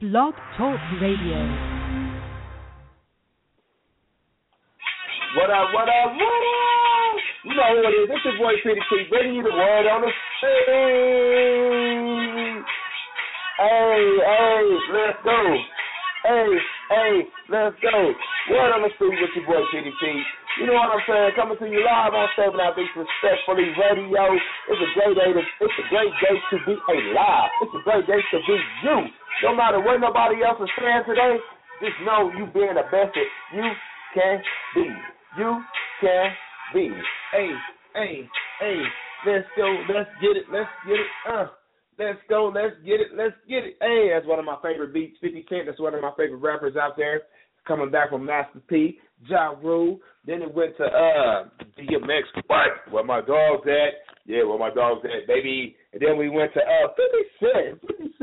Blog Talk Radio. What up, what up, what up? You know who it is. It's your boy Pretty P, bringing you the word on the street. Hey, let's go. Hey, let's go. Word on the street with your boy Pretty P. You know what I'm saying? Coming to you live on 7 Out Beats Respectfully Radio. It's a great day to be alive. It's a great day to be you. No matter what nobody else is saying today, just know you being the best that you can be. You can be. Hey, let's go, let's get it. Let's go, let's get it. Hey, that's one of my favorite beats, 50 Cent. That's one of my favorite rappers out there. Coming back from Master P, Ja Rule. Then it went to DMX. What? Where my dog's at? Yeah, where my dog's at, baby. And then we went to 50 Cent. 50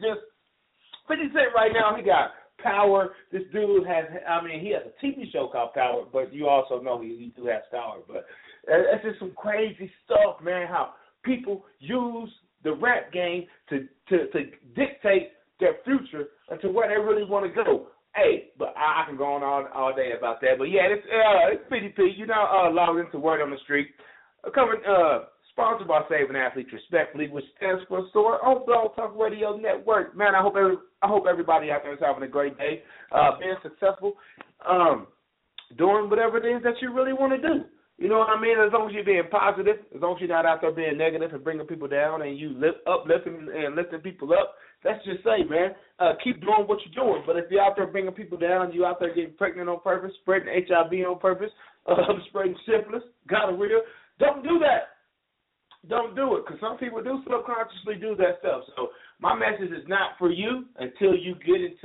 Cent right now, he got power. This dude has, he has a TV show called Power, but you also know he do have power. But it's just some crazy stuff, man, how people use the rap game to dictate their future into where they really want to go. Hey, but I can go on all day about that. But yeah, it's PDP. You know, logged into Word on the Street. Coming, sponsored by Saving Athletes Respectfully, which stands for SOAR on Blog Talk Radio Network. Man, I hope everybody out there is having a great day, being successful, doing whatever it is that you really want to do. You know what I mean? As long as you're being positive, as long as you're not out there being negative and bringing people down, and you uplifting and lifting people up, let's just say, man, keep doing what you're doing. But if you're out there bringing people down, you out there getting pregnant on purpose, spreading HIV on purpose, spreading syphilis, gonorrhea, don't do that. Don't do it, because some people do subconsciously do that stuff. So my message is not for you until you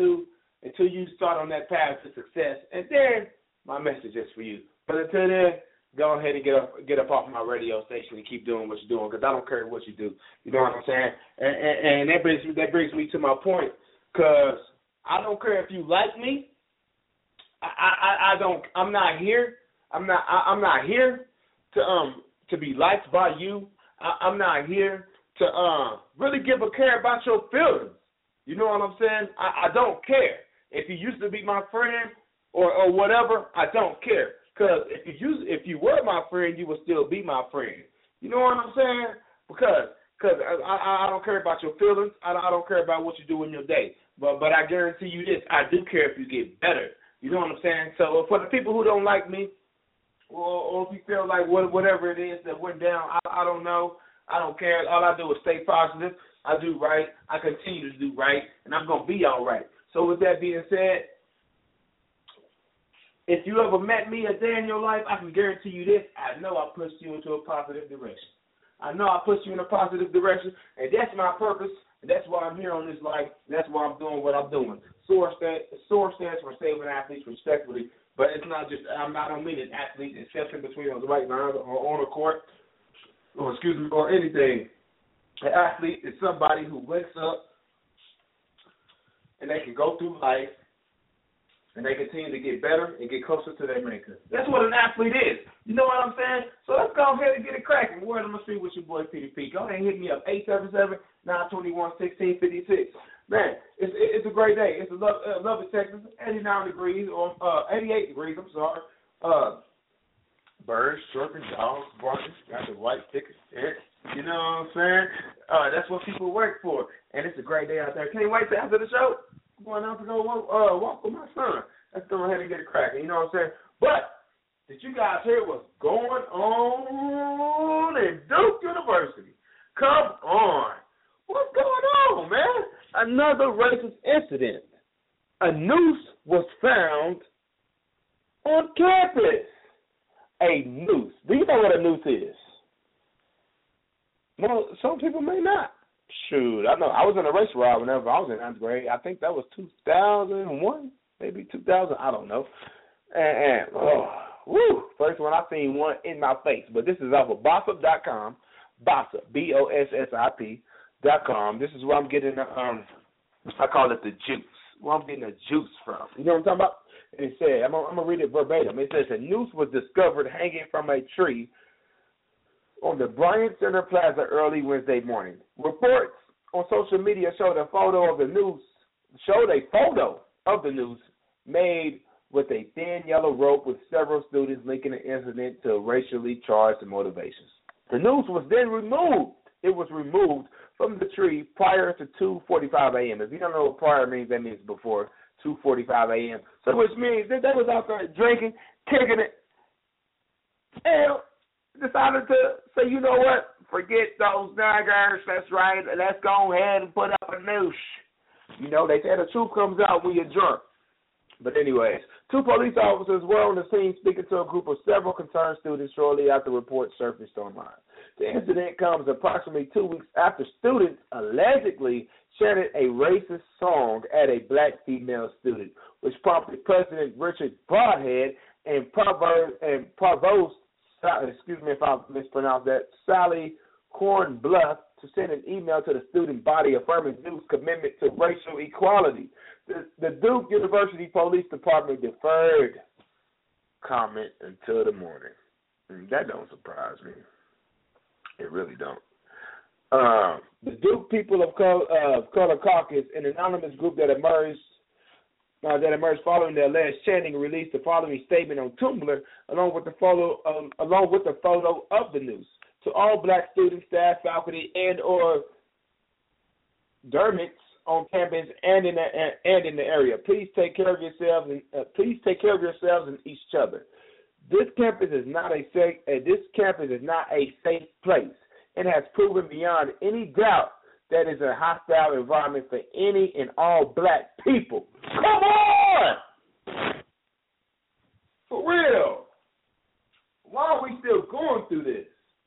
start on that path to success, and then my message is for you. But until then, go ahead and get up off my radio station and keep doing what you're doing, because I don't care what you do. You know what I'm saying? And that brings me to my point, because I don't care if you like me. I'm not here to be liked by you. I'm not here to really give a care about your feelings. You know what I'm saying? I don't care. If you used to be my friend or whatever, I don't care. Because if you were my friend, you would still be my friend. You know what I'm saying? Because I don't care about your feelings. I don't care about what you do in your day. But I guarantee you this, I do care if you get better. You know what I'm saying? So for the people who don't like me, or if you feel like whatever it is that went down, I don't know. I don't care. All I do is stay positive. I do right. I continue to do right, and I'm going to be all right. So with that being said, if you ever met me a day in your life, I can guarantee you this, I know I pushed you into a positive direction. I know I pushed you in a positive direction, and that's my purpose, and that's why I'm here on this life, and that's why I'm doing what I'm doing. SOAR stands for Saving Athletes Respectfully, but it's not just, I don't mean an athlete, exception between those right lines or on the court, or anything. An athlete is somebody who wakes up and they can go through life and they continue to get better and get closer to their maker. That's what an athlete is. You know what I'm saying? So let's go ahead and get it cracking. Word on the street with your boy PDP. Go ahead and hit me up, 877-921-1656. Man, it's a great day. It's lovely Texas, 89 degrees, or 88 degrees, I'm sorry. Birds chirping, dogs barking, got the white ticket. You know what I'm saying? That's what people work for. And it's a great day out there. Can't wait till after the show. I'm going out to go walk with my son. Let's go ahead and get it cracking. You know what I'm saying? But did you guys hear what's going on in Duke University? Come on. What's going on, man? Another racist incident. A noose was found on campus. A noose. Do you know what a noose is? Well, some people may not. Shoot, I know. I was in a race ride whenever I was in 9th grade. I think that was 2001, maybe 2000. I don't know. First one I seen one in my face. But this is off of Bossip.com. Bossip, BOSSIP.com. This is where I'm getting the I call it the juice. Where I'm getting the juice from. You know what I'm talking about? It said, I'm going to read it verbatim. It says, a noose was discovered hanging from a tree on the Bryant Center Plaza early Wednesday morning. Reports on social media showed a photo of the noose showed a photo of the noose made with a thin yellow rope with several students linking the incident to racially charged motivations. The noose was then removed. It was removed from the tree prior to 2:45 a.m. If you don't know what prior means, that means before 2:45 a.m. So which means that they was out there drinking, kicking it, and decided to say, you know what, forget those niggers, that's right, let's go ahead and put up a noose. You know, they say the truth comes out when you're drunk. But anyways, 2 police officers were on the scene speaking to a group of several concerned students shortly after reports surfaced online. The incident comes approximately 2 weeks after students allegedly chanted a racist song at a black female student, which prompted President Richard Broadhead and Provost, excuse me if I mispronounced that, Sally Kornbluth to send an email to the student body affirming Duke's commitment to racial equality. The Duke University Police Department deferred comment until the morning. That don't surprise me. It really don't. The Duke People of Color Caucus, an anonymous group that emerged following the alleged chanting, released the following statement on Tumblr, along with the photo of the noose. To all black students, staff, faculty, and/or Dermits on campus and in the area, please take care of yourselves and each other. This campus is not a safe place, and has proven beyond any doubt that is a hostile environment for any and all black people. Come on! For real. Why are we still going through this?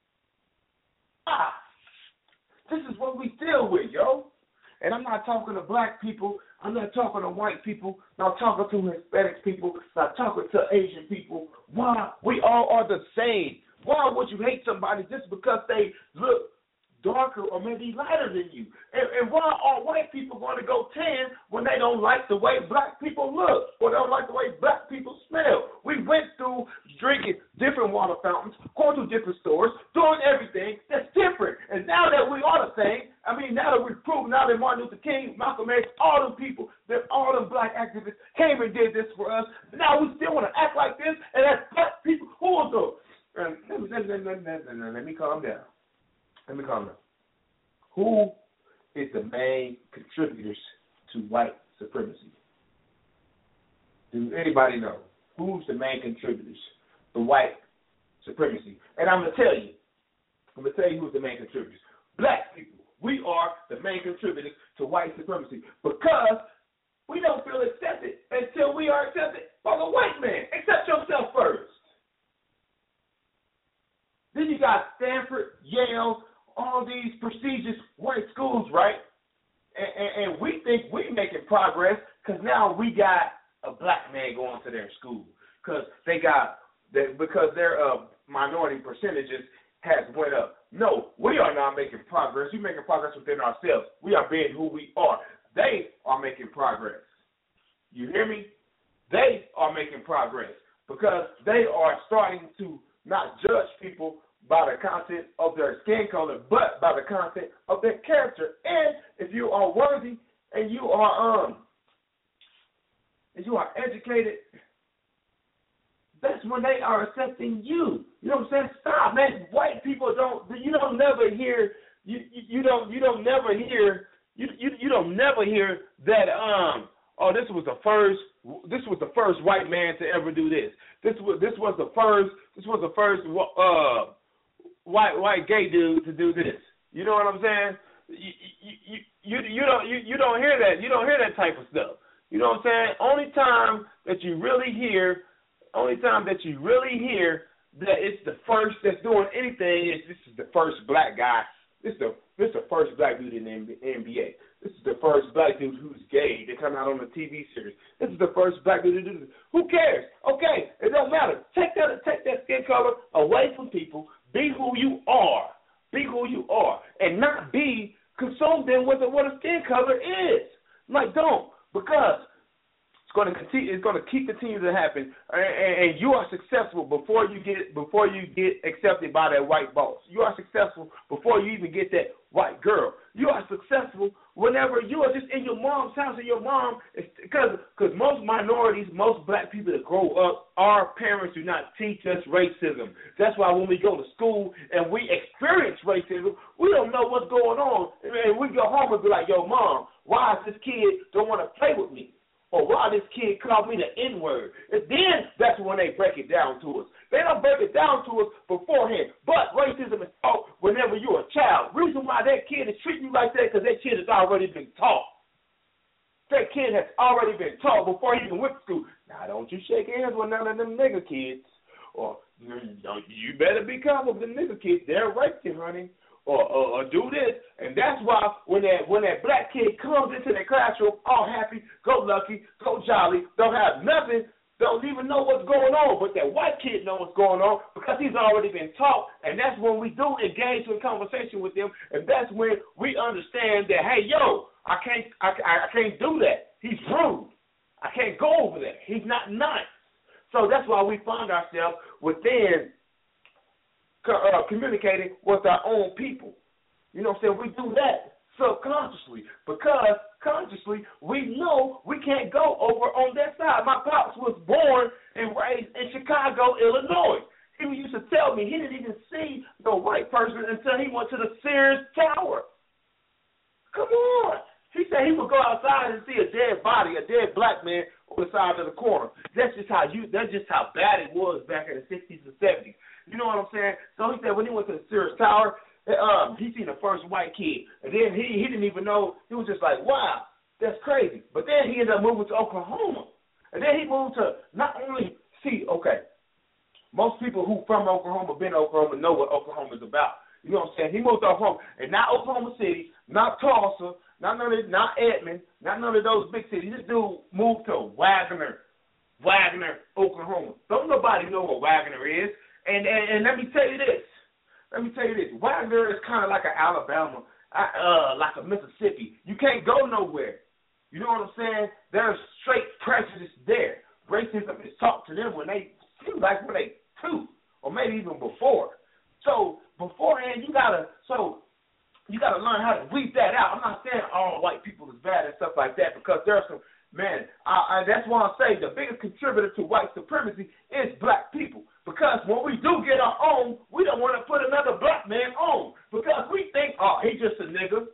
This is what we deal with, yo. And I'm not talking to black people. I'm not talking to white people. I'm not talking to Hispanic people. I'm not talking to Asian people. Why? We all are the same. Why would you hate somebody just because they look darker or maybe lighter than you? And why are white people going to go tan when they don't like the way black people look or they don't like the way black people smell? We went through drinking different water fountains, going to different stores, doing everything that's different. And now that we are the same, now that we've proven, now that Martin Luther King, Malcolm X, all them people, that all them black activists came and did this for us, now we still want to act like this, and that's black people. Who are those? Let me calm down. Who is the main contributors to white supremacy? Does anybody know? Who's the main contributors to white supremacy? And I'm going to tell you who's the main contributors. Black people. We are the main contributors to white supremacy because we don't feel accepted until we are accepted by the white man. Accept yourself first. Then you got Stanford, Yale, all these prestigious white schools, right? And we think we're making progress because now we got a black man going to their school because their minority percentages has went up. No, we are not making progress. We're making progress within ourselves. We are being who we are. They are making progress. You hear me? They are making progress because they are starting to not judge people by the content of their skin color, but by the content of their character. And if you are worthy and you are educated, that's when they are accepting you. You know what I'm saying? Stop, man. White people don't never hear that this was the first white man to ever do this. This was the first white gay dude to do this. You know what I'm saying? You don't hear that. You don't hear that type of stuff. You know what I'm saying? Only time that you really hear that it's the first that's doing anything is this is the first black guy. This is the first black dude in the NBA. This is the first black dude who's gay to come out on a TV series. This is the first black dude to do this. Who cares? Okay, it don't matter. Take that skin color away from people. Be who you are. Be who you are, and not be consumed in what a skin color is. Like, don't, because going to continue. It's going to keep continuing to happen, and you are successful before you get accepted by that white boss. You are successful before you even get that white girl. You are successful whenever you are just in your mom's house, and your mom, because most minorities, most black people that grow up, our parents do not teach us racism. That's why when we go to school and we experience racism, we don't know what's going on, and we go home and be like, "Yo, mom, why is this kid don't want to play with me?" Or why this kid called me the N-word. And then that's when they break it down to us. They don't break it down to us beforehand. But racism is taught whenever you're a child. Reason why that kid is treating you like that because that kid has already been taught. That kid has already been taught before he even went to school. Now, don't you shake hands with none of them nigger kids. Or you better be careful with them nigger kids. They'll rape you, honey. Or do this, and that's why when that black kid comes into the classroom all happy, go lucky, go jolly, don't have nothing, don't even know what's going on, but that white kid knows what's going on because he's already been taught, and that's when we do engage in conversation with them, and that's when we understand that, hey, yo, I can't do that. He's rude. I can't go over that. He's not nice. So that's why we find ourselves within communicating with our own people. You know what I'm saying? We do that subconsciously because consciously we know we can't go over on that side. My pops was born and raised in Chicago, Illinois. He used to tell me he didn't even see no white person until he went to the Sears Tower. Come on. He said he would go outside and see a dead body, a dead black man on the side of the corner. That's just how bad it was back in the 60s and 70s. You know what I'm saying? So he said when he went to the Sears Tower, he seen the first white kid. And then he didn't even know. He was just like, wow, that's crazy. But then he ended up moving to Oklahoma. And then he moved to not only see, okay, most people who from Oklahoma, been to Oklahoma, know what Oklahoma is about. You know what I'm saying? He moved to Oklahoma. And not Oklahoma City, not Tulsa, not Edmond, not none of those big cities. This dude moved to Wagner, Oklahoma. Don't nobody know what Wagner is. And let me tell you this. Wagner is kind of like an Alabama, like a Mississippi. You can't go nowhere. You know what I'm saying? There's straight prejudice there. Racism is taught to them when they two, or maybe even before. So beforehand, you gotta learn how to weed that out. I'm not saying all white people is bad and stuff like that because there are some. Man, that's why I say the biggest contributor to white supremacy is black people. Because when we do get our own, we don't want to put another black man on. Because we think, oh, he's just a nigga.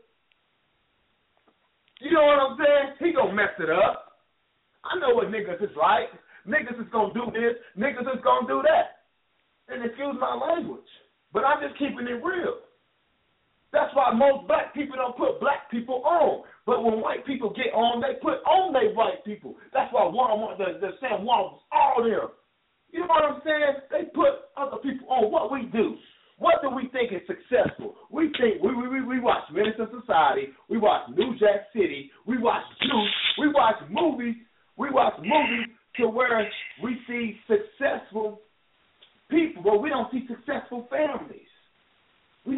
You know what I'm saying? He gonna mess it up. I know what niggas is like. Niggas is gonna do this. Niggas is gonna do that. And excuse my language. But I'm just keeping it real. That's why most black people don't put black people on. But when white people get on, they put on their white people. That's why Walmart, the Sam Walmart's all them. You know what I'm saying? They put other people on what we do. What do we think is successful? We think we watch Menace to Society. We watch New Jack City. We watch Juice. We watch movies. To where we see successful people, but we don't see successful families. We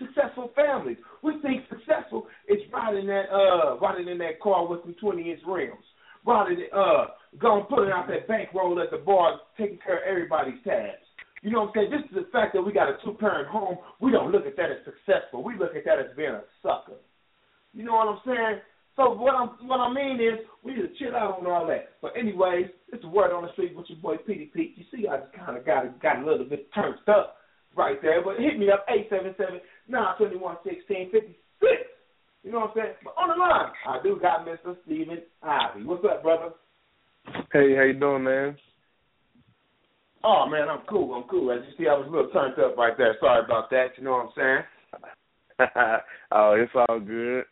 think successful is riding in that car with some 20-inch rims, going putting out that bankroll at the bar, taking care of everybody's tabs. You know what I'm saying? This is the fact that we got a two-parent home. We don't look at that as successful. We look at that as being a sucker. You know what I'm saying? So what I mean is we need to chill out on all that. But anyways, it's the word on the street with your boy Petey Pete. You see, I just kind of got a little bit turned up right there. But hit me up 877-921-1656. You know what I'm saying? But on the line, I do got Mr. Stephen Ivy. What's up, brother? Hey, how you doing, man? Oh, man, I'm cool. As you see, I was a little turned up right there. Sorry about that. You know what I'm saying? Oh, it's all good.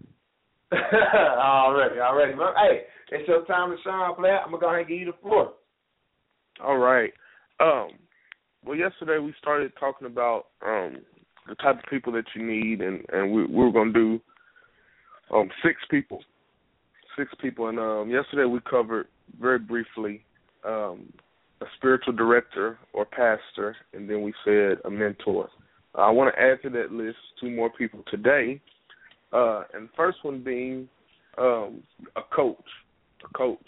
Already. Well, hey, it's your time to shine, player. I'm going to go ahead and give you the floor. All right. Well, yesterday we started talking about the type of people that you need, and we were going to do 6 people. And yesterday we covered very briefly a spiritual director or pastor, and then we said a mentor. I want to add to that list 2 more people today, and the first one being a coach. a coach.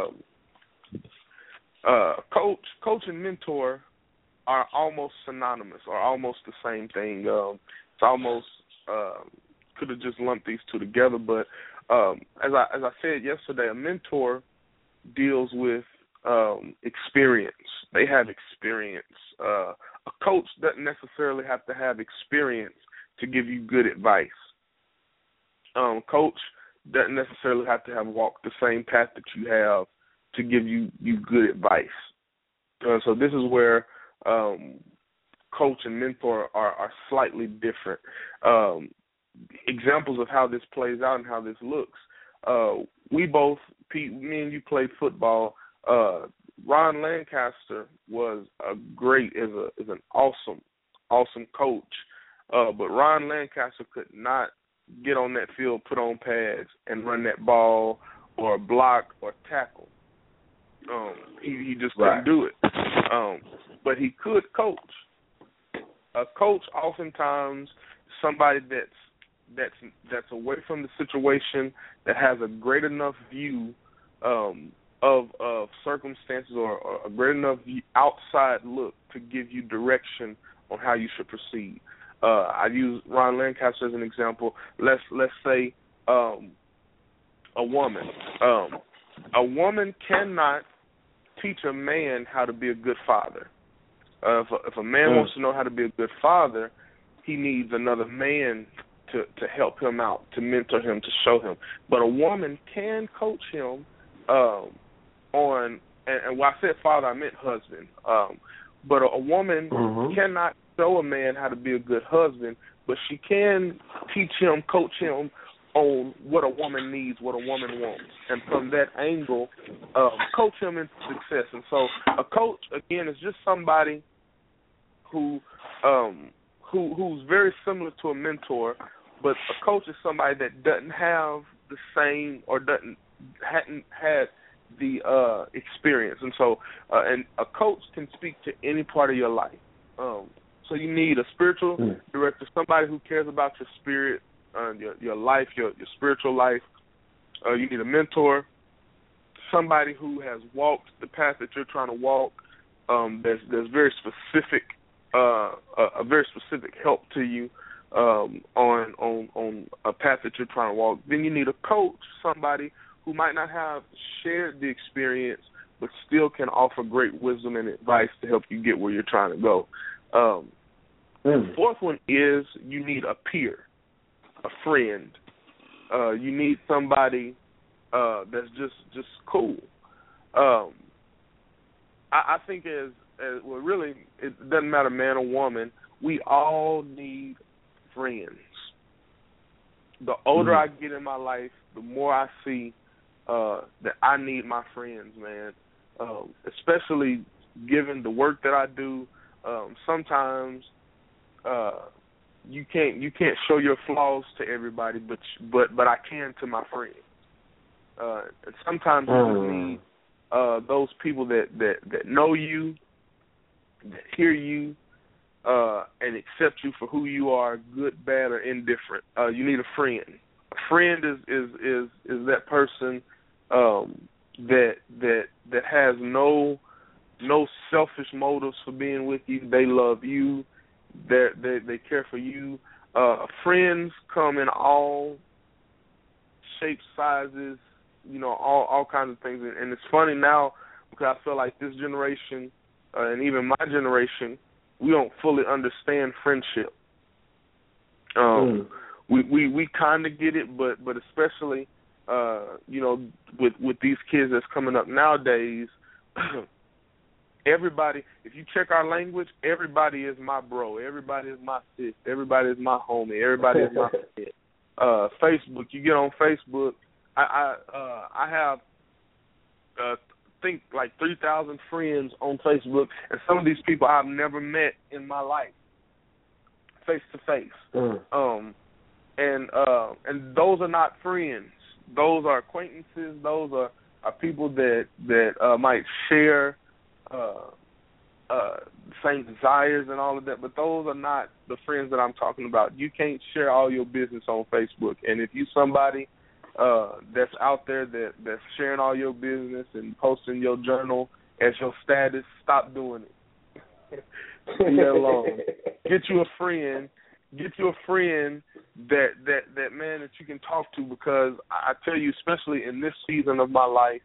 Coach and mentor are almost synonymous, or almost the same thing. It's almost could have just lumped these two together, but as I said yesterday, a mentor deals with experience. They have experience. A coach doesn't necessarily have to have experience to give you good advice. Coach doesn't necessarily have to have walked the same path that you have to give you good advice. So this is where coach and mentor are slightly different. Examples of how this plays out and how this looks. We both, Pete, me and you played football. Ron Lancaster was is an awesome coach. But Ron Lancaster could not get on that field, put on pads, and run that ball or block or tackle. He just couldn't do it. But he could coach. A coach oftentimes somebody that's away from the situation, that has a great enough view of circumstances or a great enough outside look to give you direction on how you should proceed. I use Ron Lancaster as an example. Let's say a woman. A woman cannot teach a man how to be a good father. If a man wants to know how to be a good father, he needs another man to help him out, to mentor him, to show him. But a woman can coach him on, and when I said father, I meant husband. But a woman cannot show a man how to be a good husband, but she can teach him, coach him on what a woman needs, what a woman wants, and from that angle, coach him into success. And so, a coach again is just somebody who's very similar to a mentor, but a coach is somebody that doesn't have the same or hadn't had the experience. And so, and a coach can speak to any part of your life. So you need a spiritual director, somebody who cares about your spirit, your life, your spiritual life. You need a mentor, somebody who has walked the path that you're trying to walk. There's very specific, a very specific help to you on a path that you're trying to walk. Then you need a coach, somebody who might not have shared the experience, but still can offer great wisdom and advice to help you get where you're trying to go. The fourth one is you need a peer, a friend. You need somebody that's just cool. I think well, really, it doesn't matter man or woman. We all need friends. The older I get in my life, the more I see that I need my friends, man. Especially given the work that I do. Sometimes you can't show your flaws to everybody, but I can to my friends. And sometimes you just need those people that know you, that hear you, and accept you for who you are, good, bad, or indifferent. You need a friend. A friend is that person that has no selfish motives for being with you. They love you. They care for you. Friends come in all shapes, sizes, all kinds of things. And it's funny now because I feel like this generation and even my generation, we don't fully understand friendship. We kind of get it, but especially with these kids that's coming up nowadays. Everybody, if you check our language, everybody is my bro. Everybody is my sis. Everybody is my homie. Everybody is my friend. Facebook, you get on Facebook. I have think like 3,000 friends on Facebook, and some of these people I've never met in my life, face to face. And those are not friends. Those are acquaintances. Those are people that might share same desires and all of that, but those are not the friends that I'm talking about. You can't share all your business on Facebook, and if you somebody that's out there that's sharing all your business and posting your journal as your status, stop doing it. Leave that alone. Get you a friend. Get you a friend that man that you can talk to, because I tell you, especially in this season of my life,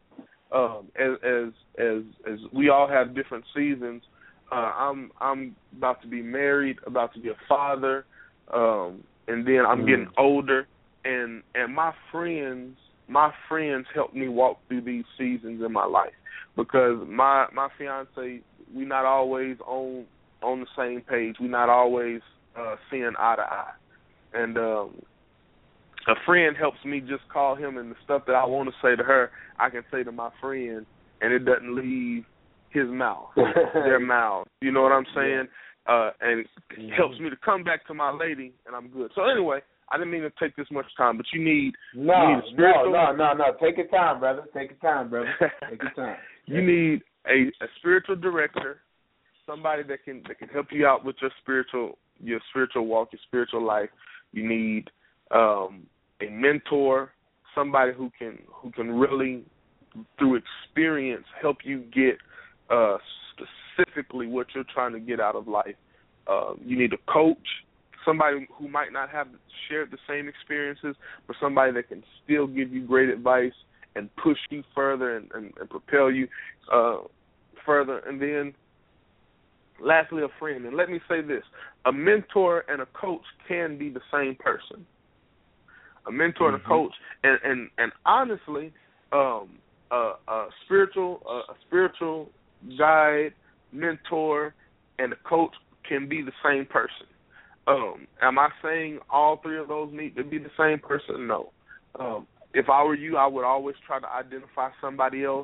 as we all have different seasons. I'm about to be married, about to be a father, and then I'm getting older, and my friends help me walk through these seasons in my life, because my fiance, we not always on the same page. We not always seeing eye to eye, and a friend helps me just call him, and the stuff that I want to say to her, I can say to my friend, and it doesn't leave his mouth, their mouth. You know what I'm saying? And it helps me to come back to my lady, and I'm good. So anyway, I didn't mean to take this much time, but you need a spiritual. No. Take your time, brother. Take your time. You need a spiritual director, somebody that can help you out with your spiritual walk, your spiritual life. You need a mentor, somebody who can really, through experience, help you get specifically what you're trying to get out of life. You need a coach, somebody who might not have shared the same experiences, but somebody that can still give you great advice and push you further and propel you further. And then lastly, a friend. And let me say this, a mentor and a coach can be the same person. A mentor and a coach, and honestly, a spiritual guide, mentor, and a coach can be the same person. Am I saying all three of those need to be the same person? No. If I were you, I would always try to identify somebody else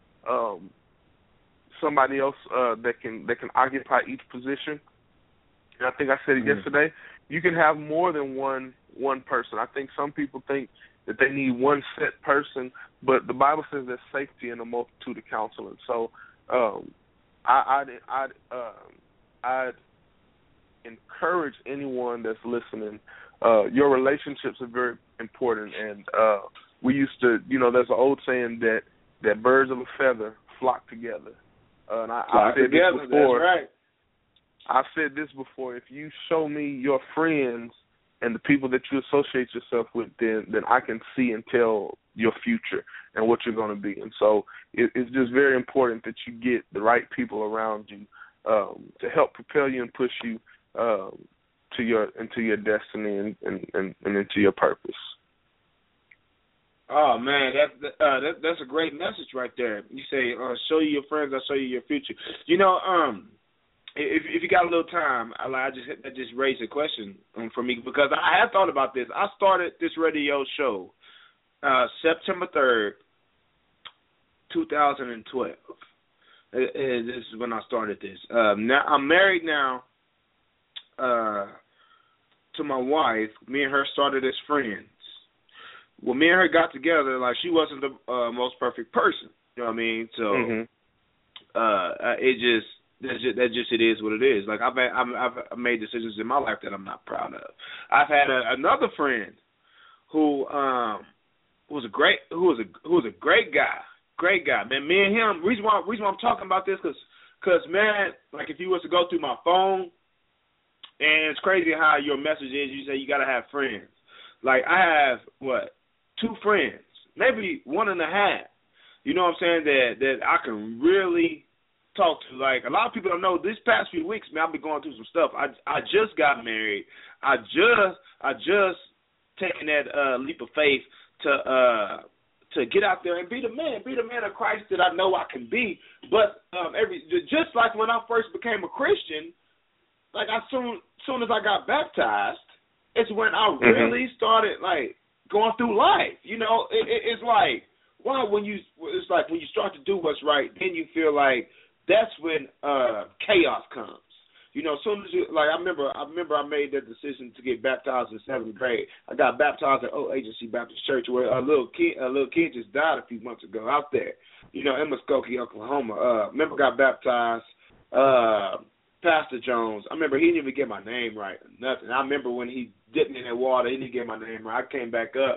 that can occupy each position. And I think I said it yesterday. You can have more than one person. I think some people think that they need one set person, but the Bible says there's safety in a multitude of counseling. So I'd encourage anyone that's listening. Your relationships are very important, and we used to, there's an old saying that birds of a feather flock together. And I've said this before. That's right. I've said this before. If you show me your friends and the people that you associate yourself with, then I can see and tell your future and what you're going to be. And so it's just very important that you get the right people around you to help propel you and push you into your destiny and into your purpose. Oh man, that's a great message right there. You say, "Show you your friends, I'll show you your future." If you got a little time, I just raised a question for me, because I have thought about this. I started this radio show September 3rd, 2012. This is when I started this. Now I'm married now to my wife. Me and her started as friends. When me and her got together, like, she wasn't the most perfect person. You know what I mean? So it is what it is. Like, I've made decisions in my life that I'm not proud of. I've had another friend who was a great guy. Man, me and him. Reason why I'm talking about this, because man, like, if you was to go through my phone, and it's crazy how your message is. You say you gotta have friends. Like, I have 2 friends, maybe 1.5. You know what I'm saying? That I can really talk to. Like, a lot of people don't know, this past few weeks, man, I've been going through some stuff. I just got married. I just taken that leap of faith to get out there and be the man of Christ that I know I can be. But just like when I first became a Christian, like, soon as I got baptized, it's when I really started, like, going through life. It's like, when you start to do what's right, then you feel like that's when chaos comes. As soon as you, like, I remember I made that decision to get baptized in 7th grade. I got baptized at Old Agency Baptist Church, where a little kid just died a few months ago out there, in Muskogee, Oklahoma. Remember, got baptized. Pastor Jones, I remember he didn't even get my name right, nothing. I remember when he dipped me in that water, he didn't get my name right. I came back up,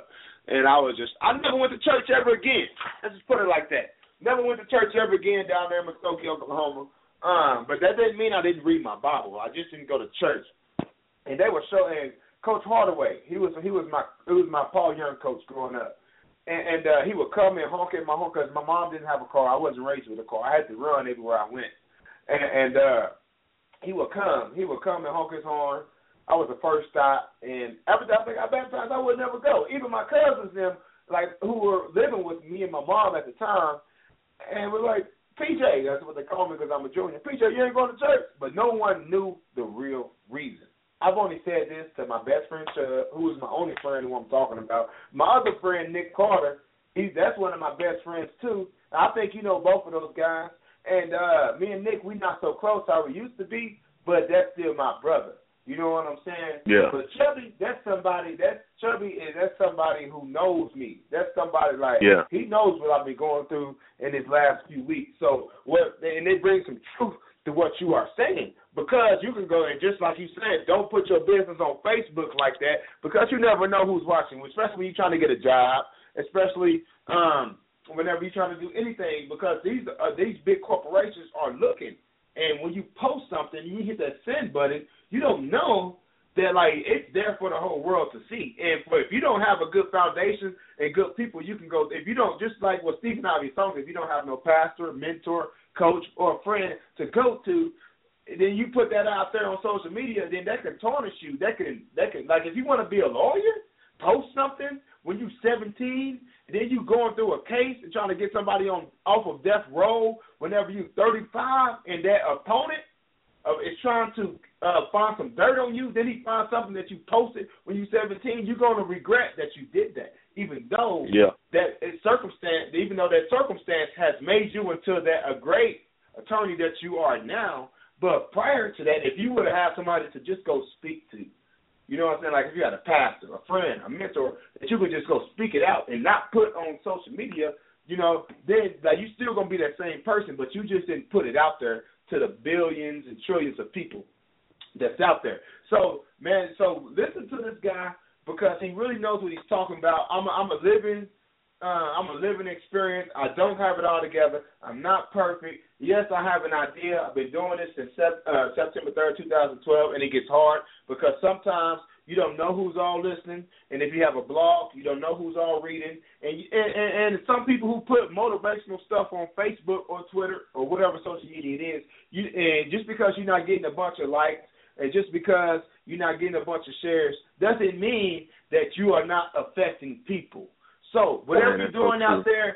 And I never went to church ever again. Let's just put it like that. Never went to church ever again down there in Muskogee, Oklahoma. But that didn't mean I didn't read my Bible. I just didn't go to church. And they were showing Coach Hardaway. He was my Paul Young coach growing up. And he would come and honk at my horn because my mom didn't have a car. I wasn't raised with a car. I had to run everywhere I went. And he would come and honk his horn. I was the first stop, and after that, I got baptized. I would never go. Even my cousins, them who were living with me and my mom at the time, and were like, PJ, that's what they call me because I'm a junior. PJ, you ain't going to church, but no one knew the real reason. I've only said this to my best friend Chubb, who is my only friend who I'm talking about. My other friend Nick Carter, that's one of my best friends too. I think you know both of those guys. And me and Nick, we not so close how we used to be, but that's still my brother. You know what I'm saying? Yeah. But Chubby, that's somebody who knows me. That's somebody he knows what I've been going through in these last few weeks. So and they bring some truth to what you are saying, because you can go and just like you said, don't put your business on Facebook like that, because you never know who's watching, especially when you're trying to get a job, especially whenever you're trying to do anything, because these big corporations are looking. And when you post something, you hit that send button, you don't know that, it's there for the whole world to see. And if you don't have a good foundation and good people, you can go, if you don't, just like what Stephen Ivey told me, if you don't have no pastor, mentor, coach, or a friend to go to, then you put that out there on social media, then that can tarnish you. That can if you want to be a lawyer, post something when you're 17, and then you going through a case and trying to get somebody off of death row whenever you're 35, and that opponent is trying to find some dirt on you, then he finds something that you posted when you're 17, you're going to regret that you did that, even though that circumstance has made you into a great attorney that you are now. But prior to that, if you would have had somebody to just go speak to, you know what I'm saying? Like if you had a pastor, a friend, a mentor, that you could just go speak it out and not put on social media, then you still going to be that same person, but you just didn't put it out there to the billions and trillions of people that's out there. So, man, listen to this guy, because he really knows what he's talking about. I'm a living experience. I don't have it all together. I'm not perfect. Yes, I have an idea. I've been doing this since September 3rd, 2012, and it gets hard because sometimes you don't know who's all listening, and if you have a blog, you don't know who's all reading. And some people who put motivational stuff on Facebook or Twitter or whatever social media it is, and just because you're not getting a bunch of likes and just because you're not getting a bunch of shares doesn't mean that you are not affecting people. So whatever you're doing out there,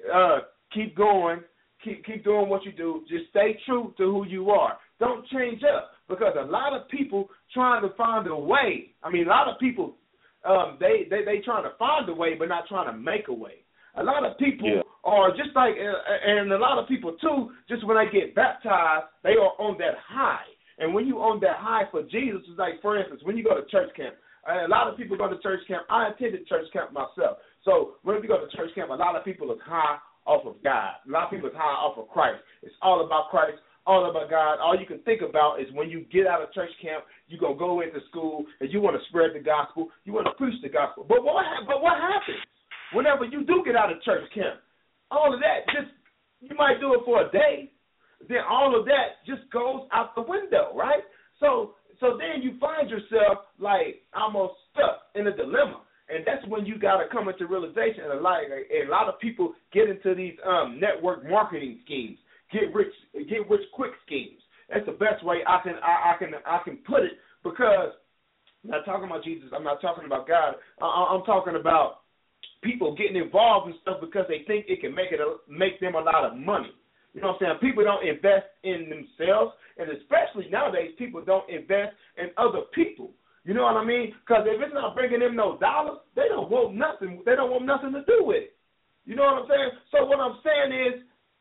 keep going. Keep doing what you do. Just stay true to who you are. Don't change up, because a lot of people trying to find a way. I mean, a lot of people, they trying to find a way but not trying to make a way. A lot of people are just like, and a lot of people too, just when they get baptized, they are on that high. And when you on that high for Jesus, it's like, for instance, when you go to church camp, a lot of people go to church camp. I attended church camp myself. So when you go to church camp, a lot of people are high off of God. A lot of people are high off of Christ. It's all about Christ, all about God. All you can think about is when you get out of church camp, you're going to go into school and you want to spread the gospel. You want to preach the gospel. But what happens whenever you do get out of church camp? All of that, you might do it for a day. Then all of that just goes out the window, right? So then you find yourself almost stuck in a dilemma. And that's when you got to come into realization. And a lot of people get into these network marketing schemes, get rich quick schemes. That's the best way I can put it, because I'm not talking about Jesus. I'm not talking about God. I'm talking about people getting involved in stuff because they think it can make them a lot of money. You know what I'm saying? People don't invest in themselves, and especially nowadays, people don't invest in other people. You know what I mean? Because if it's not bringing them no dollars, they don't want nothing. They don't want nothing to do with it. You know what I'm saying? So what I'm saying is,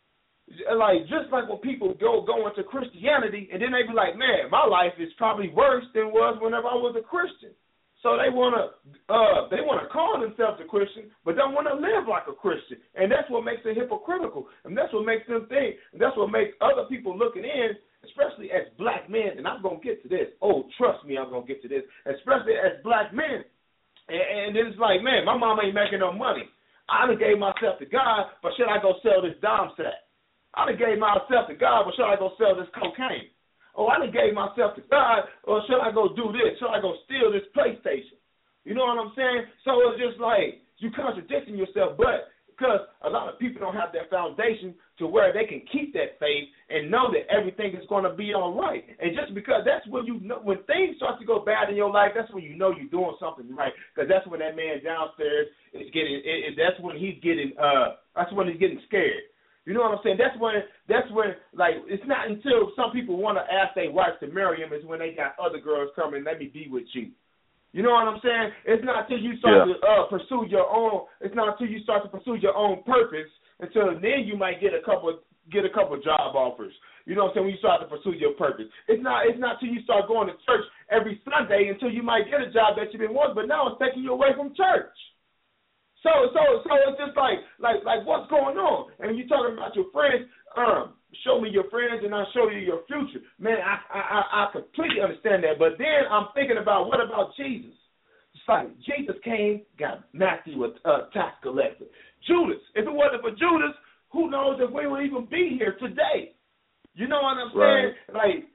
just like when people go into Christianity, and then they be like, man, my life is probably worse than it was whenever I was a Christian. So they wanna call themselves a Christian, but don't want to live like a Christian, and that's what makes it hypocritical, and that's what makes them think, and that's what makes other people looking in, especially as black men. And I'm gonna get to this. Oh, trust me, I'm gonna get to this. Especially as black men, And then it's like, man, my mom ain't making no money. I done gave myself to God, but should I go sell this dime set? I done gave myself to God, but should I go sell this cocaine? Oh, I done gave myself to God, or should I go do this? Should I go steal this PlayStation? You know what I'm saying? So it's just like you contradicting yourself, but because a lot of people don't have that foundation to where they can keep that faith and know that everything is going to be all right. And just because that's when you know, when things start to go bad in your life, that's when you know you're doing something right. Because that's when that man downstairs is getting. That's when he's getting. That's when he's getting scared. You know what I'm saying? That's when, like, it's not until some people want to ask their wives to marry him is when they got other girls coming, let me be with you. You know what I'm saying? It's not until you start to pursue your own. It's not until you start to pursue your own purpose until then you might get a couple job offers. You know what I'm saying? When you start to pursue your purpose, it's not till you start going to church every Sunday until you might get a job that you've been wanting, but now it's taking you away from church. So it's just like what's going on? And when you're talking about your friends, show me your friends and I'll show you your future. Man, I completely understand that. But then I'm thinking about, what about Jesus? It's like Jesus came, got Matthew a tax collector. Judas, if it wasn't for Judas, who knows if we would even be here today? You know what I'm saying? Right.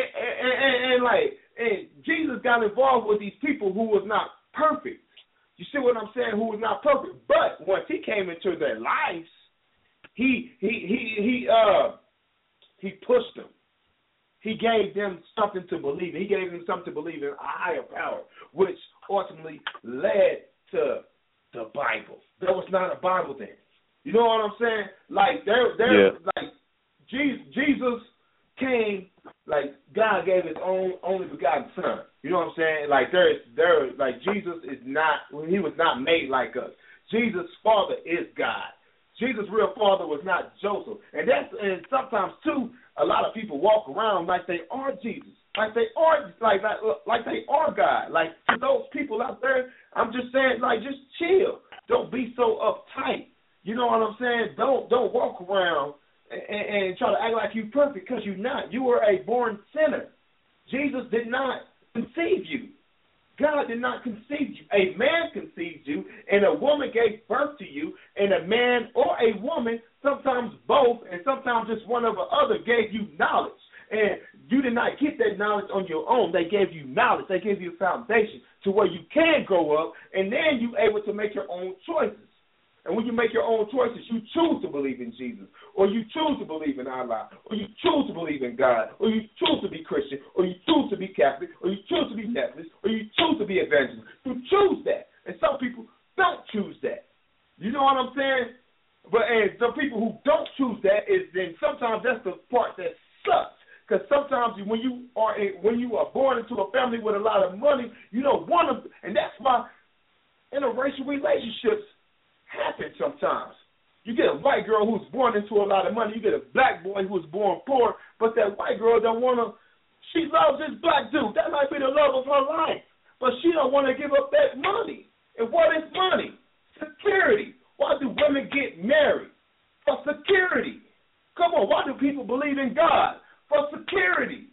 And Jesus got involved with these people who was not perfect. You see what I'm saying? Who was not perfect. But once he came into their lives, he pushed them. He gave them something to believe in. He gave them something to believe in, a higher power, which ultimately led to the Bible. There was not a Bible then. You know what I'm saying? Like like Jesus came, like God gave his own only begotten son. You know what I'm saying? Like like Jesus is not, he was not made like us. Jesus' father is God. Jesus' real father was not Joseph. And sometimes too, a lot of people walk around like they are Jesus. Like they are like they are God. Like to those people out there, I'm just saying, like, just chill. Don't be so uptight. You know what I'm saying? Don't walk around and try to act like you're perfect, because you're not. You were a born sinner. Jesus did not conceive you. God did not conceive you. A man conceived you, and a woman gave birth to you, and a man or a woman, sometimes both, and sometimes just one or the other, gave you knowledge. And you did not get that knowledge on your own. They gave you knowledge. They gave you a foundation to where you can grow up, and then you're able to make your own choices. And when you make your own choices, you choose to believe in Jesus, or you choose to believe in Allah, or you choose to believe in God, or you choose to be Christian, or you choose to be Catholic, or you choose to be Methodist, or you choose to be evangelist. You choose that. And some people don't choose that. You know what I'm saying? And some people who don't choose that, then sometimes that's the part that sucks. Because sometimes when you are born into a family with a lot of money, and that's why interracial relationships happen sometimes. You get a white girl who's born into a lot of money. You get a black boy who's born poor, but that white girl she loves this black dude. That might be the love of her life, but she don't want to give up that money. And what is money? Security. Why do women get married? For security. Come on, why do people believe in God? For security.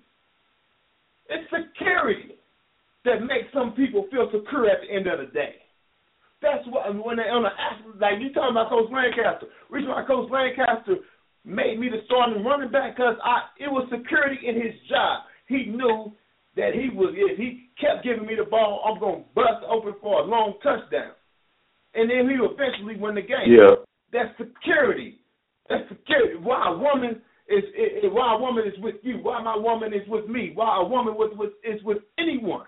It's security that makes some people feel secure at the end of the day. That's what, when they're on like you talking about Coach Lancaster. The reason why Coach Lancaster made me the starting running back, because it was security in his job. He knew that if he kept giving me the ball, I'm going to bust open for a long touchdown. And then he eventually win the game. Yeah. That's security. That's security. Why a woman is with you, why my woman is with me, why a woman is with anyone.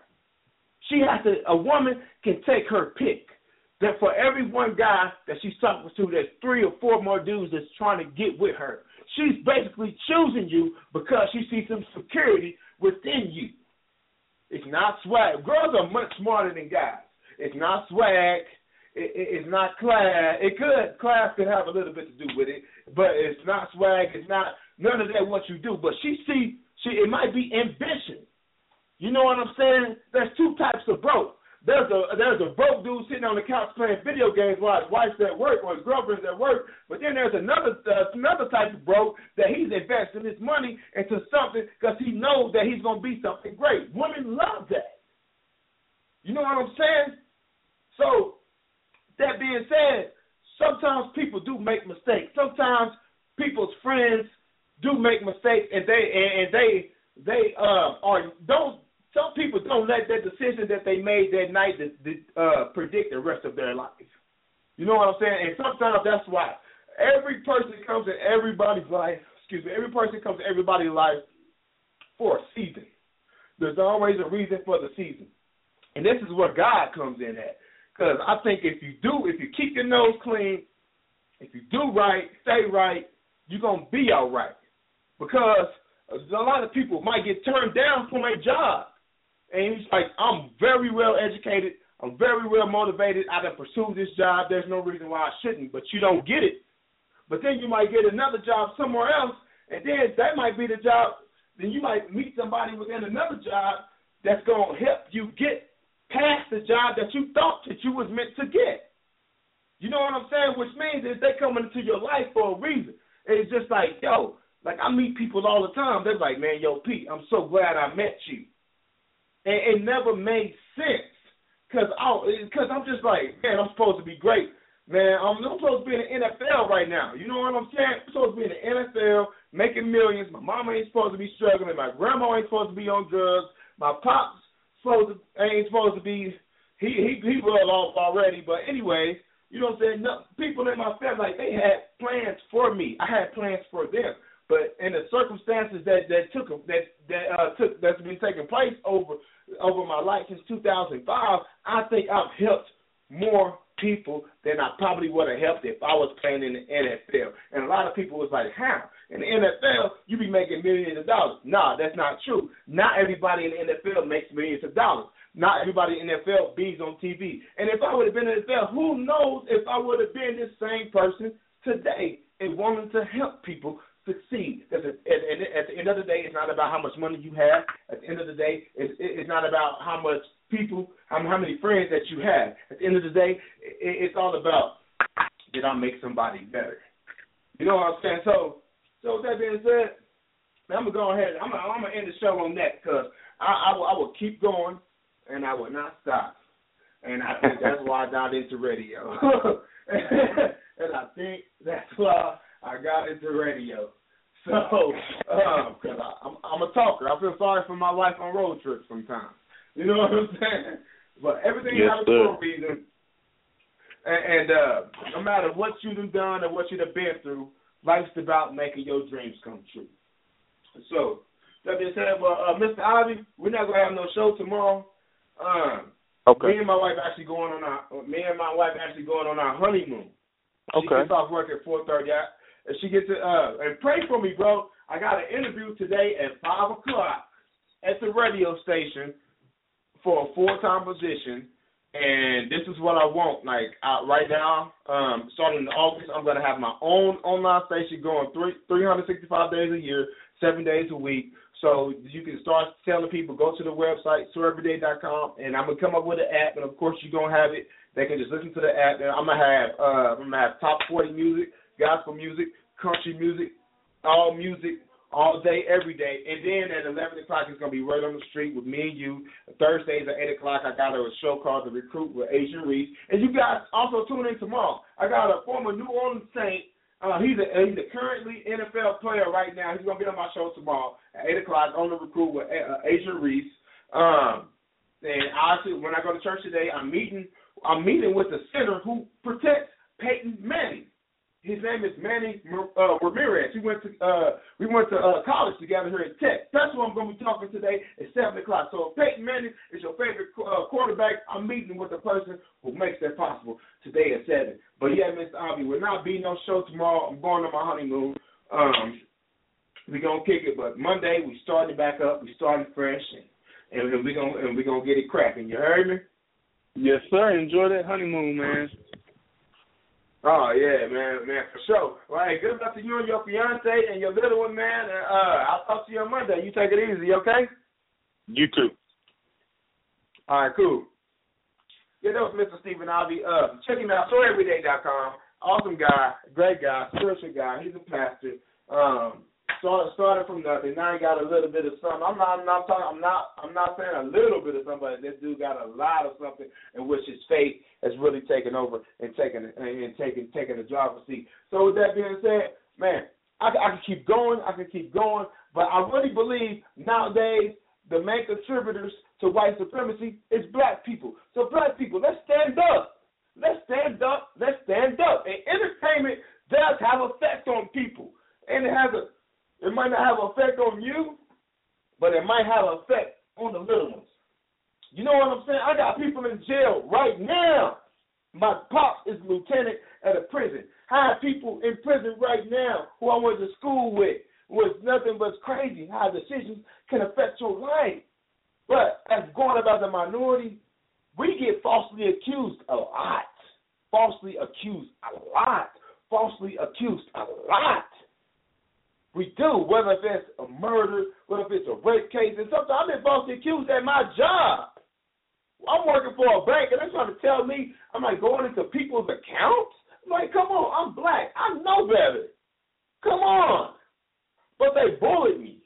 A woman can take her pick. That for every one guy that she's talking to, there's 3 or 4 more dudes that's trying to get with her. She's basically choosing you because she sees some security within you. It's not swag. Girls are much smarter than guys. It's not swag. It's not class. Class could have a little bit to do with it, but it's not swag. It's not none of that what you do. But it might be ambition. You know what I'm saying? There's 2 types of broke. There's a broke dude sitting on the couch playing video games while his wife's at work or his girlfriend's at work. But then there's another type of broke that he's investing his money into something because he knows that he's going to be something great. Women love that. You know what I'm saying? So that being said, sometimes people do make mistakes. Sometimes people's friends do make mistakes, and they don't. Some people don't let that decision that they made that night predict the rest of their life. You know what I'm saying? And sometimes that's why every person comes in everybody's life. Every person comes in everybody's life for a season. There's always a reason for the season, and this is where God comes in at. Because I think if you keep your nose clean, if you do right, stay right, you're gonna be all right. Because a lot of people might get turned down from a job. And he's like, I'm very well educated. I'm very well motivated. I done pursued this job. There's no reason why I shouldn't, but you don't get it. But then you might get another job somewhere else, and then that might be the job. Then you might meet somebody within another job that's going to help you get past the job that you thought that you was meant to get. You know what I'm saying? Which means is they coming into your life for a reason. And it's just like, yo, like I meet people all the time. They're like, man, yo, Pete, I'm so glad I met you. And it never made sense because I'm just like, man, I'm supposed to be great. Man, I'm supposed to be in the NFL right now. You know what I'm saying? I'm supposed to be in the NFL making millions. My mama ain't supposed to be struggling. My grandma ain't supposed to be on drugs. My pops ain't supposed to be, he rolled off already. But anyways, you know what I'm saying? No, people in my family, like, they had plans for me. I had plans for them. But in the circumstances that's been taking place over my life since 2005, I think I've helped more people than I probably would have helped if I was playing in the NFL. And a lot of people was like, how? In the NFL, you be making millions of dollars. Nah, that's not true. Not everybody in the NFL makes millions of dollars. Not everybody in the NFL bees on TV. And if I would have been in the NFL, who knows if I would have been this same person today and wanting to help people succeed. Because at the end of the day, it's not about how much money you have. At the end of the day, it's not about how much people, how many friends that you have. At the end of the day, it's all about, did I make somebody better? You know what I'm saying? So with that being said, I'm going to go ahead. I'm going to end the show on that because I will keep going and I will not stop. And I think that's why I got into radio. And I think that's why I got into radio. So, because I'm a talker. I feel sorry for my wife on road trips sometimes. You know what I'm saying? But everything happens for a reason. And no matter what you've done or what you've been through, life's about making your dreams come true. So, that being said, Mr. Ivy, we're not going to have no show tomorrow. Okay. Me and my wife actually going on our honeymoon. She gets off work at 4:30. And she gets to and pray for me, bro. I got an interview today at 5:00 at the radio station for a full-time position, and this is what I want. Like right now, starting in August, I'm gonna have my own online station going 365 days a year, 7 days a week. So you can start telling people, go to the website, SoarEveryday.com, and I'm gonna come up with an app, and of course you're gonna have it. They can just listen to the app, and I'm gonna have top 40 music, gospel music, country music, all day, every day. And then at 11 o'clock, it's going to be right on the street with me and you. Thursdays at 8 o'clock, I got a show called The Recruit with Asian Reese. And you guys also tune in tomorrow. I got a former New Orleans Saint. He's a currently NFL player right now. He's going to be on my show tomorrow at 8 o'clock on The Recruit with Asian Reese. And honestly, when I go to church today, I'm meeting with the center who protects Peyton Manning. His name is Manny Ramirez. We went to college together here at Tech. That's what I'm going to be talking today at 7 o'clock. So if Peyton Manning is your favorite quarterback, I'm meeting with the person who makes that possible today at 7. But yeah, Mr. Ivy, we're not being no show tomorrow. I'm going on my honeymoon. We're going to kick it. But Monday, we started back up. We started fresh. And we're gonna get it cracking. You heard me? Yes, sir. Enjoy that honeymoon, man. Oh, yeah, man, for sure. Well, hey, good luck to you and your fiance and your little one, man. I'll talk to you on Monday. You take it easy, okay? You too. All right, cool. Yeah, that was Mr. Stephen Ivy. Check him out, SoarEveryday.com. Awesome guy, great guy, spiritual guy. He's a pastor. Started from nothing. Now he got a little bit of something. I'm not saying a little bit of something, but this dude got a lot of something in which his faith has really taken over and taken the driver's seat. So with that being said, man, I can keep going. But I really believe nowadays the main contributors to white supremacy is black people. So black people, let's stand up. And entertainment does have effect on people. And it might not have an effect on you, but it might have an effect on the little ones. You know what I'm saying? I got people in jail right now. My pops is lieutenant at a prison. I have people in prison right now who I went to school with, was nothing but crazy how decisions can affect your life. But as going about the minority, we get falsely accused a lot. We do, whether if it's a murder, whether if it's a rape case, and sometimes I've been falsely accused at my job. I'm working for a bank, and they're trying to tell me I'm like going into people's accounts. I'm like, come on, I'm black. I know better. Come on. But they bullied me.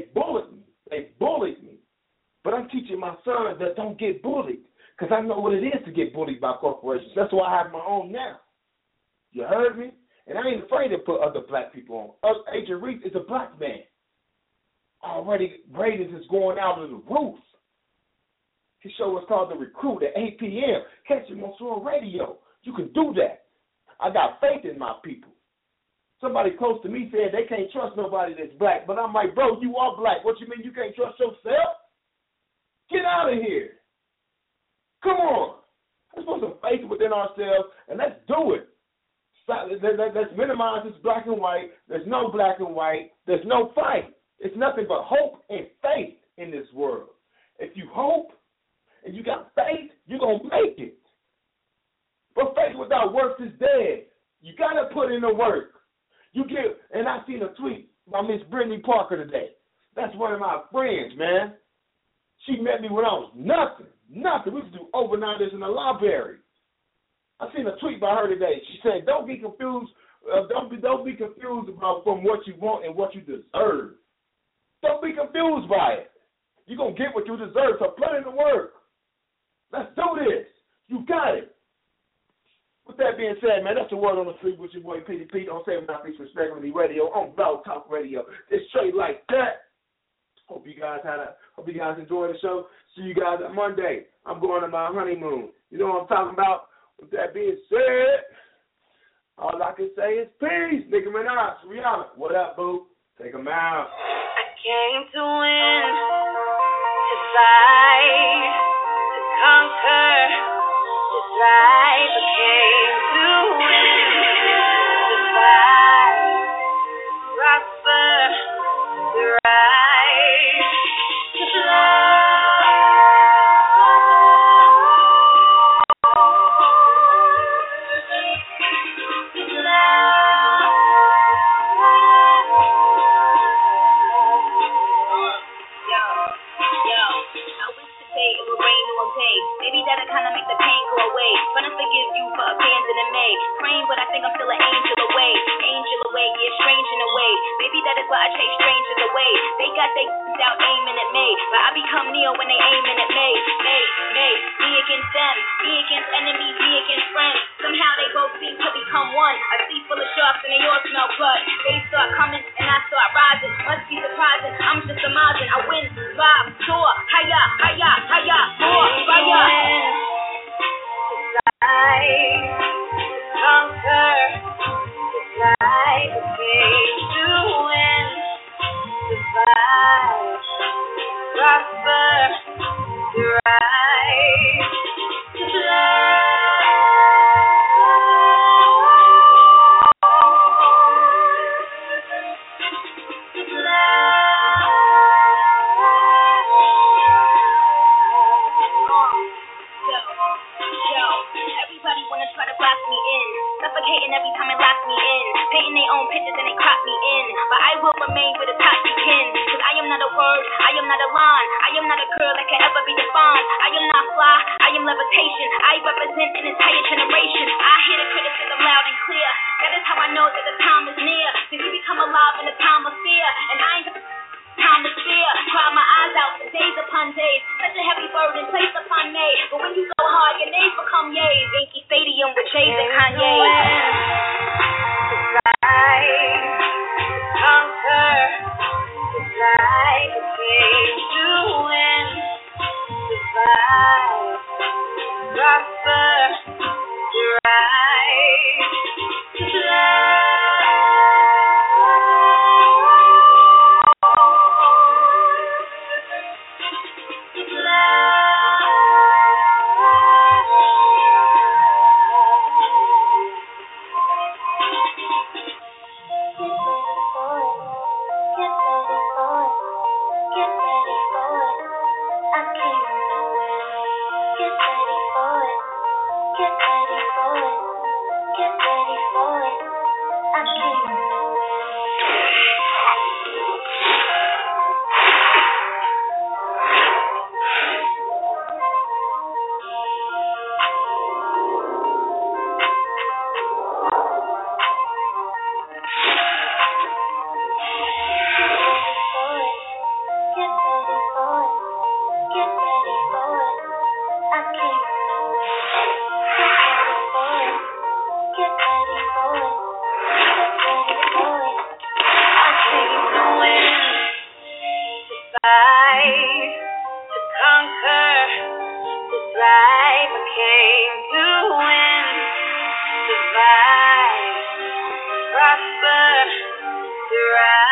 But I'm teaching my sons that don't get bullied because I know what it is to get bullied by corporations. That's why I have my own now. You heard me? And I ain't afraid to put other black people on. Agent Reese is a black man. Already ratings is going out of the roof. His show was called The Recruit at 8 p.m. Catch him on Swirl Radio. You can do that. I got faith in my people. Somebody close to me said they can't trust nobody that's black. But I'm like, bro, you are black. What you mean you can't trust yourself? Get out of here. Come on. Let's put some faith within ourselves, and let's do it. Let's minimize this black and white. There's no black and white. There's no fight. It's nothing but hope and faith in this world. If you hope and you got faith, you're going to make it. But faith without works is dead. You got to put in the work. And I seen a tweet by Miss Brittany Parker today. That's one of my friends, man. She met me when I was nothing. We used to do overnighters in the library. I seen a tweet by her today. She said, "Don't be confused. Don't be confused about from what you want and what you deserve. Don't be confused by it. You're gonna get what you deserve. So put in the work. Let's do this. You got it." With that being said, man, that's the word on the street with your boy PDP on 793 Respectfully Radio on Blog Talk Radio. It's straight like that. Hope you guys enjoyed the show. See you guys on Monday. I'm going on my honeymoon. You know what I'm talking about? With that being said, all I can say is peace. Nicki Minaj, Rihanna, what up, boo? Take them out. I came to win, to fight, to conquer, to thrive. I came to win, to fight, to prosper, to rise, to fly. Maybe that'll kind of make the pain go away. Trying to forgive you for abandoning me. Praying, but I think I'm still an angel away. Angel away, yeah, strange in a way. Maybe that is why I chase strangers away. They got their out aiming at me, but I become Neo when they aiming at me. Me against them, me against enemies, me against friends. Somehow they both seem to become one. A sea full of sharks and they all smell blood. They start coming and I start rising. Must be surprising, I'm just amazing. I win, vibe, soar, higher, more, fire. Conquer, fly, to win, survive, prosper, thrive, to fly. Every time it locks me in, painting their own pictures and they crop me in, but I will remain with a top begin, cause I am not a word, I am not a line, I am not a girl that can ever be defined, I am not fly, I am levitation, I represent an entire generation, I hear the criticism loud and clear, that is how I know that the time is near, cause you become alive in the time of fear, days. Such a heavy burden placed upon me. But when you go hard, your names become yays. Yankee Stadium with Jays and Kanye. Conquer, survive, okay, to win, survive, prosper, thrive, to fly. Prosper, thrive.